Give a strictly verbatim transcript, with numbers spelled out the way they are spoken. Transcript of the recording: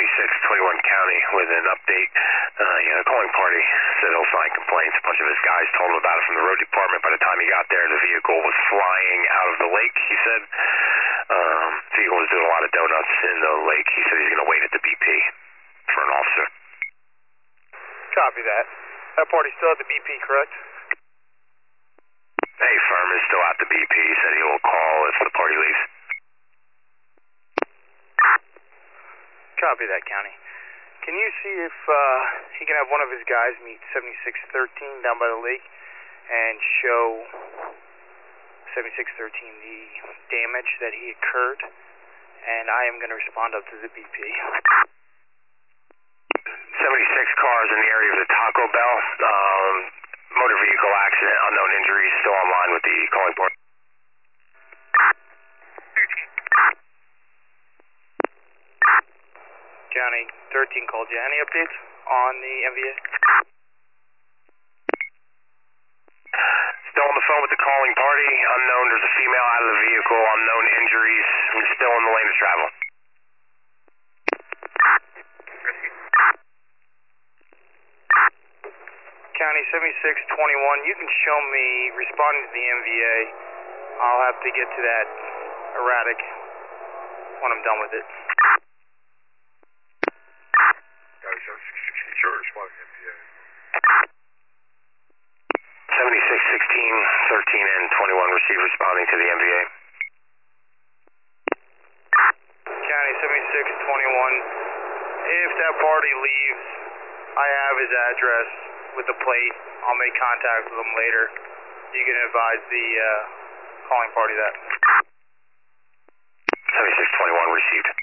seventy-six twenty-one County with an update. Uh, yeah, the calling party said he'll sign complaints. A bunch of his guys told him about it from the road department. By the time he got there, the vehicle was flying out of the lake, he said. Um, the vehicle was doing a lot of donuts in the lake. He said he's going to wait at the B P for an officer. Copy that. That party's still at the B P, correct? Hey, firm is still at the B P. He said he will call if the party leaves. Copy that, County. Can you see if uh, he can have one of his guys meet seventy-six thirteen down by the lake and show seventy-six thirteen the damage that he incurred? And I am going to respond up to the B P. seventy-six cars in the area of the Taco Bell. Um, motor vehicle accident, unknown injuries, still online with the calling board. County thirteen called you. Any updates on the M V A? Still on the phone with the calling party. Unknown, there's a female out of the vehicle. Unknown injuries. Still in the lane of travel. County seventy-six twenty-one, you can show me responding to the M V A. I'll have to get to that erratic when I'm done with it. seventy-six sixteen, thirteen, and twenty-one received responding to the M V A. County seventy-six twenty-one, if that party leaves, I have his address with the plate. I'll make contact with him later. You can advise the uh, calling party that. seventy-six twenty-one received.